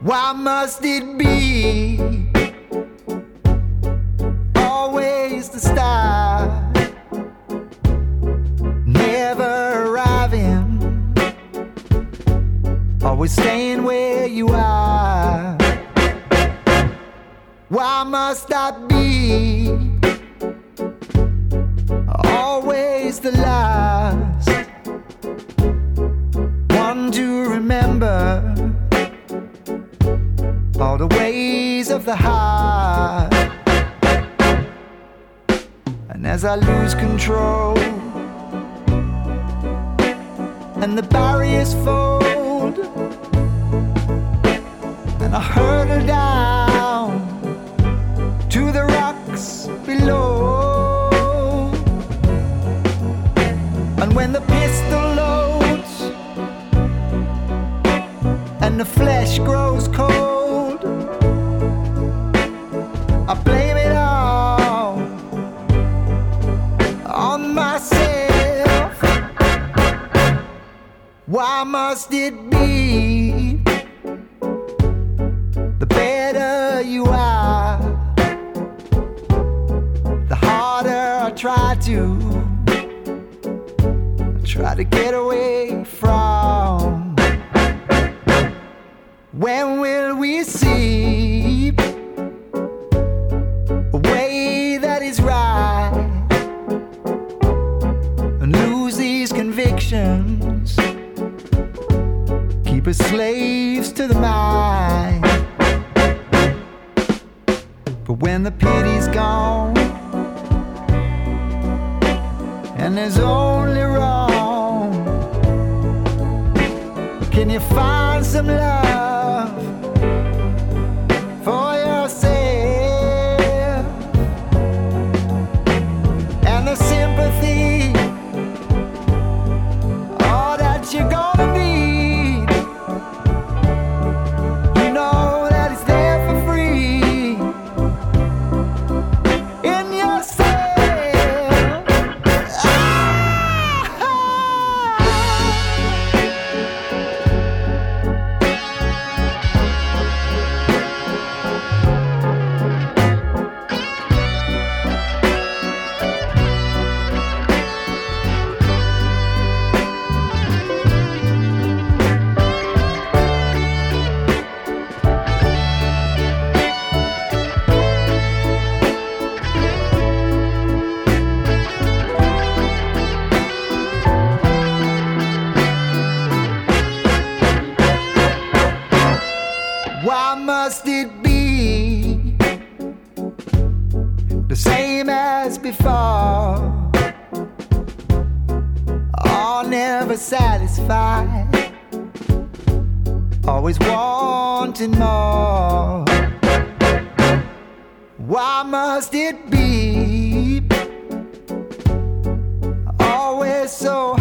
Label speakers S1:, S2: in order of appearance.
S1: Why must it be always the start, never arriving, always staying where you are? Why must I be always the last one to remember all the ways of the heart? And as I lose control and the barriers fold and I hurtle down to the rocks below, and when the pistol loads and the flesh grows cold, I blame it all on myself. Why must it be the better you are, the harder I try to get away from? When will we see a way that is right and lose these convictions, keep us slaves to the mind? But when the pity's gone and there's only wrong, can you find some love for yourself and the sympathy, all that you're gonna need? You know that it's there for free in yourself. Why must it be the same as before? All never satisfied, always wanting more. Why must it be always so